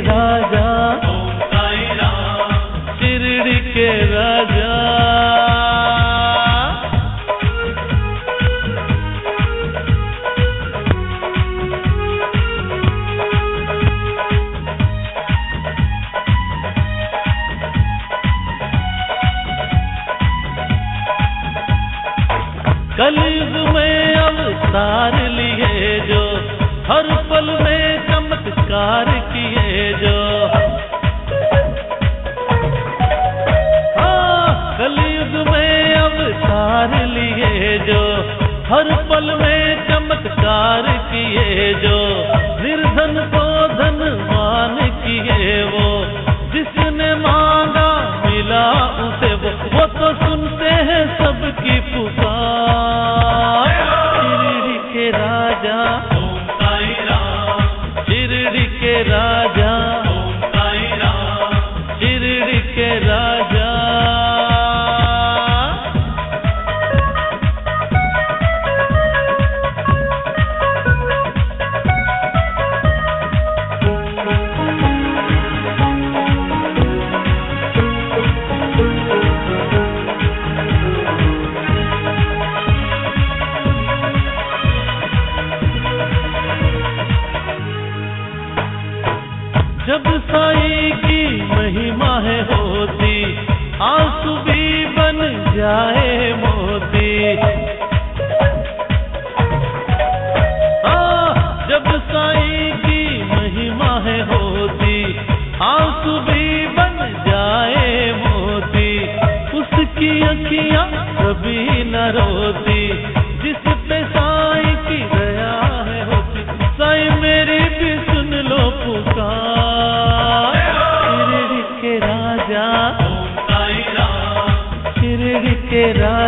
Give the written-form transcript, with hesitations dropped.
राजा, ओम साई राम। शिरडी के राजा। कलयुग में अवतार लिए जो, हर पल में चमत्कार किए जो। हाँ, कलयुग में अवतार लिए जो, हर पल में चमत्कार किए जो। निर्धन को धनवान किए वो, जिसने मांगा मिला उसे वो तो सुनते हैं सबकी पुकार। शिरडी के राजा, ओम साई राम। शिरडी के राजा, ओम साई राम। शिरडी के राजा। जब साईं की महिमा है होती, आंसू भी बन जाए मोती। हाँ, जब साईं की महिमा है होती, आंसू भी बन जाए मोती। उसकी अखियां कभी न रोती, जिस पे साईं की दया है होती। साईं मेरी भी सुन लो पुकार। शिरडी के राजा, ओम साई राम। शिरडी के राजा।